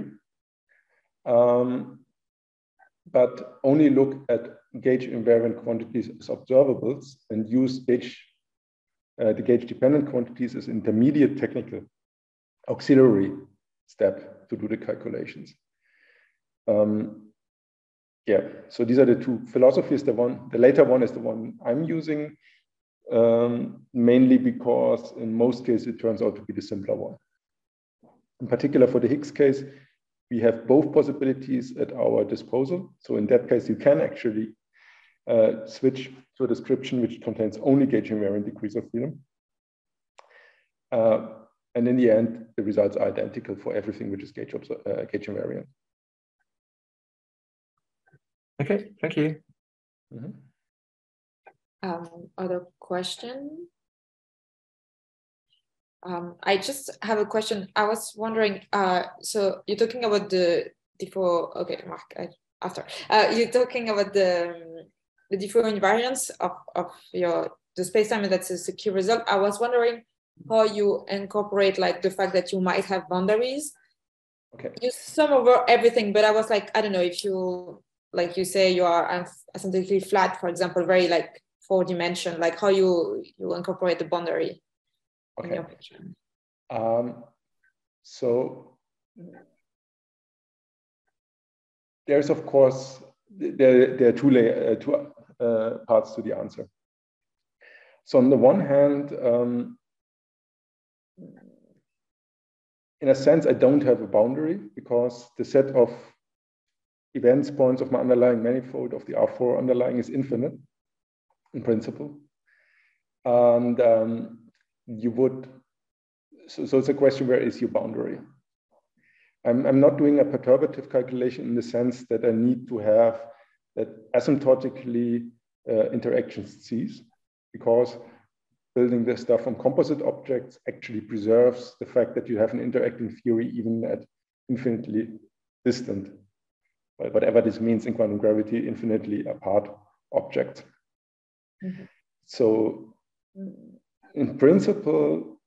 but only look at gauge invariant quantities as observables and use the gauge dependent quantities as intermediate technical auxiliary step to do the calculations. Yeah, so these are the two philosophies. The later one is the one I'm using, mainly because in most cases it turns out to be the simpler one. In particular for the Higgs case, we have both possibilities at our disposal. So in that case, you can actually switch to a description which contains only gauge invariant degrees of freedom. And in the end, the results are identical for everything which is gauge invariant. Okay, thank you. Mm-hmm. Other question? I just have a question. I was wondering, so you're talking about the default, okay, Mark, after. You're talking about the default invariance of the space-time that's a secure result. I was wondering how you incorporate like the fact that you might have boundaries. Okay. You sum over everything, but I was like, I don't know if you, like you say, you are asymptotically flat, for example, very like 4-dimension, like how you incorporate the boundary. Okay. So there's of course there are two parts to the answer. So on the one hand, in a sense, I don't have a boundary because the set of events points of my underlying manifold of the R4 underlying is infinite in principle. And you would, so it's a question, where is your boundary? I'm not doing a perturbative calculation in the sense that I need to have that asymptotically interactions cease, because building this stuff from composite objects actually preserves the fact that you have an interacting theory even at infinitely distant, whatever this means in quantum gravity, infinitely apart objects. Mm-hmm. So in principle,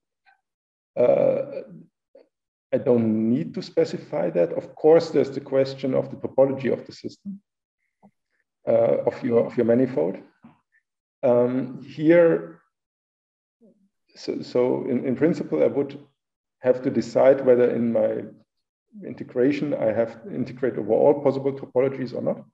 I don't need to specify that. Of course, there's the question of the topology of the system, of your manifold. Here, so in principle, I would have to decide whether in my integration I have to integrate over all possible topologies or not.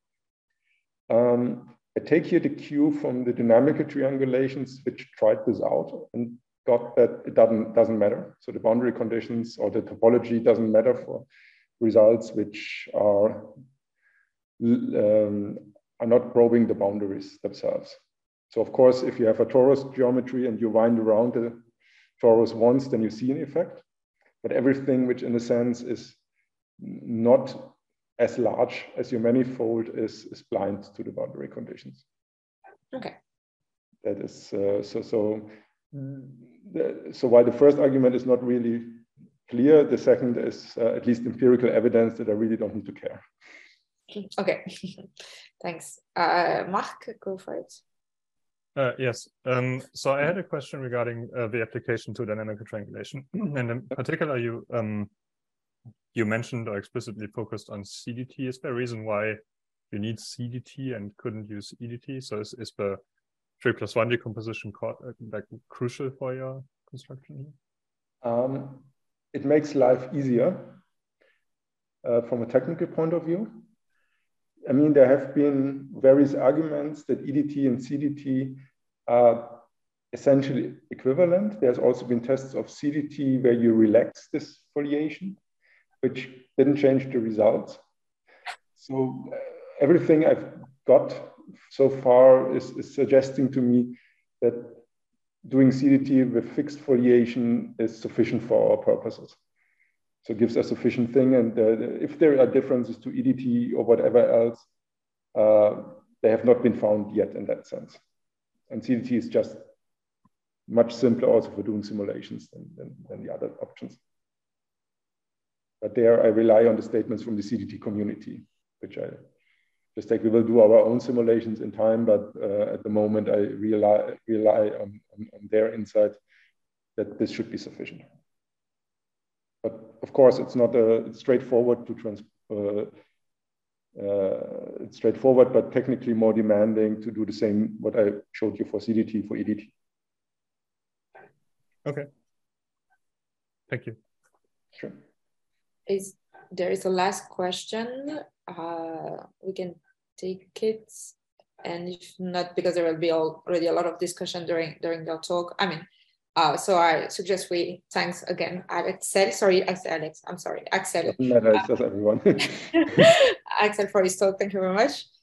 I take here the cue from the dynamical triangulations, which tried this out and got that it doesn't matter. So the boundary conditions or the topology doesn't matter for results which are not probing the boundaries themselves. So of course, if you have a torus geometry and you wind around the torus once, then you see an effect. But everything which in a sense is not as large as your manifold is blind to the boundary conditions. Okay. That is so while the first argument is not really clear, the second is at least empirical evidence that I really don't need to care. Okay, thanks. Mark, go for it. Yes. So I had a question regarding the application to dynamical triangulation, and in particular, you mentioned or explicitly focused on CDT. Is there a reason why you need CDT and couldn't use EDT? So is the 3+1 decomposition like crucial for your construction? It makes life easier from a technical point of view. I mean, there have been various arguments that EDT and CDT are essentially equivalent. There's also been tests of CDT where you relax this foliation, which didn't change the results. So everything I've got so far is suggesting to me that doing CDT with fixed foliation is sufficient for our purposes. So it gives a sufficient thing. And if there are differences to EDT or whatever else, they have not been found yet in that sense. And CDT is just much simpler also for doing simulations than the other options. But there I rely on the statements from the CDT community, which I just take. We will do our own simulations in time, but at the moment I rely on their insight that this should be sufficient. But of course, it's not it's straightforward to it's straightforward, but technically more demanding to do the same what I showed you for CDT for EDT. Okay. Thank you. Sure. There is a last question. We can take it, and if not, because there will be already a lot of discussion during the talk. I mean, so I suggest we thanks again, Axel. Sorry, Alex. I'm sorry, Axel. Doesn't matter, it's just everyone. Axel for his talk. Thank you very much.